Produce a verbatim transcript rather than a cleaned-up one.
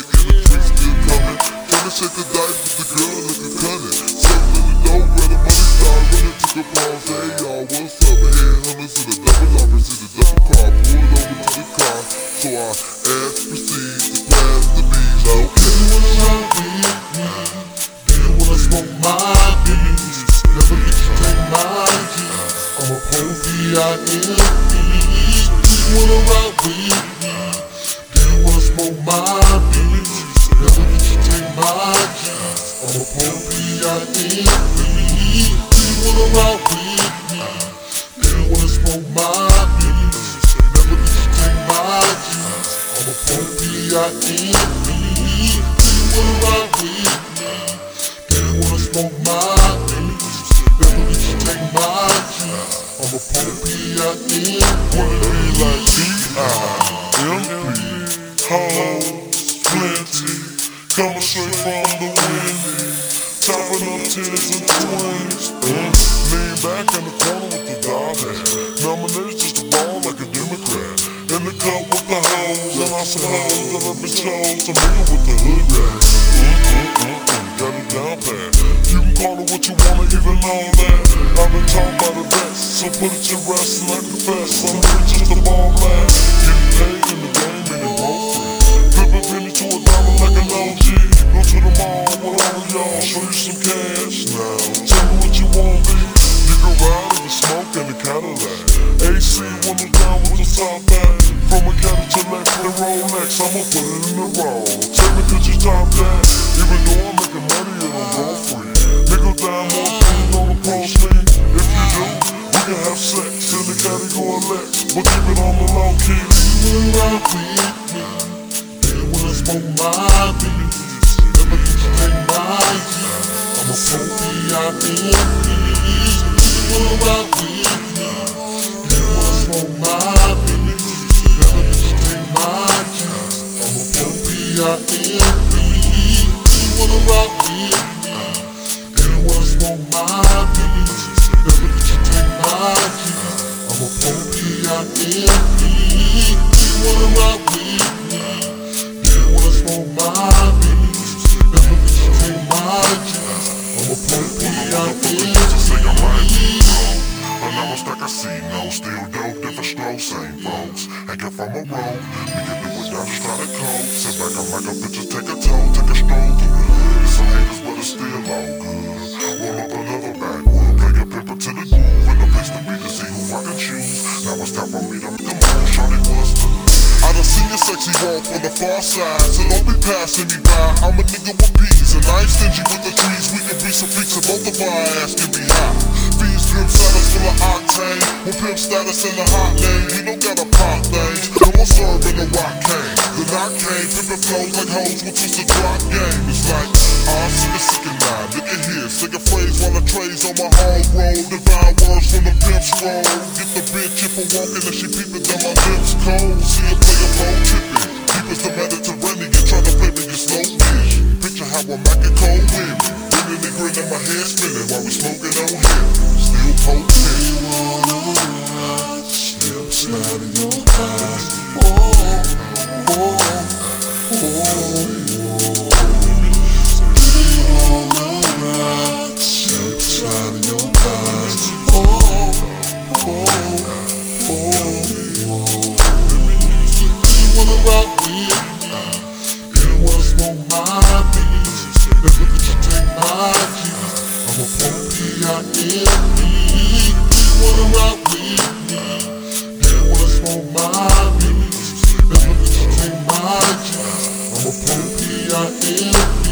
quick and the trees still coming. Tryna shake the dice with the girl looking cunning. Something in the dope where the money start running to the balls. Hey y'all, what's up? Headhunters in the double upper, see the double car, pulled over to the car. So I ass proceeds to pass the beat. Okay. You wanna ride with me? Do you wanna smoke my beats? Never let you take my keys. I'm a pro V I P. You wanna ride with me? Do you wanna smoke my beats? Never let you take my keys. I'm a pro V I P. You wanna ride with me? Do you wanna smoke my beats? Never let you take my keys. I'm a pro V I P. You wanna ride with me? Do you wanna smoke my beats? Never let you take my keys. I'm a pro V I P. Wanna be like D I M P, hoes plenty, coming straight from the windy, chopping up tens and twenties. Mm. Lean back in the corner with the dog hat, nominated just to ball like a Democrat. In the cup with the hoes, and I some hoes that I've been chose to mingle with the hood rat. Mm, mm, mm, mm, got it down pat. You can call it what you wanna, even know that I've been taught by the best, so put it to rest and I confess. I'm rich as the ball man, getting paid in the game and it won't free. Flip a penny to a dollar like an O G. Go to the mall with all of y'all, show you some cash now. Tell me what you want, B. You can ride in the smoke in the Cadillac. A C windows down with the top back. From a Cadillac to the Rolex, I'ma put it in the roll. Tell me could you top that? Even though I'm making money, it don't go free. Nickel down more food on the pro sleeve. If you do, we can have sex in the category Lex, but keep it on the low key. You wanna ride with me? Do you wanna smoke my beats? Never let you take my keys. I'm a pro V I P. You wanna ride with me? Do you wanna smoke my beats? Never let you take my keys. I'm a pro V I P. You wanna ride with me? Do you wanna smoke my beats? Never let you take my keys. I'm a pro V I P. You wanna ride with me? Do you wanna smoke my beats? Never let you take my keys. I'm a pro V I P. Say I might be wrong, but now it's like I see no. Still dope, different strokes, same folks. Ain't get from a road, we can do without a strata code. Sit back, I mic up and just take a toe, take a stroll through the hood. Some haters, but it's still all good. Roll up another backwood, play a pimper to the groove, and the place to be to see who I can choose. Now it's time for me to come on, shawty what's the I done seen your sexy walk on the far side, so don't be passing me by. I'm a nigga with peas, and I ain't stingy with the trees. We can be some freaks, and both of our ass can be hot. Fees, pimp status full of octane, with pimp status in the hot lane. We don't gotta pop things, no more serving the rock cane. The knock came, pimpin' flows like hoes with just a drop game. It's like, ah, sick a sick and nine. Look at here, sick a phrase while the trays on my hard road. Divine words from the pimp's roll. Get the bitch if I'm walking and she peepin' down my lips cold. See a player phone trippin', deep as the Mediterranean, tryna play me in slow vision. Picture how I'm acting cold women, grinning and grinning, my head spinning while we smoking on here. Still potent. You wanna ride, slip slide in your thighs. Oh, oh, oh, oh. You wanna ride, slip slide in your thighs. Oh, oh, oh, oh. You wanna rock with me? You wanna smoke my beats? Never let you take my keys. I'm a pro V I P. You wanna rock with me? You wanna smoke my beats? Never let you take my keys. I'm a pro V I P.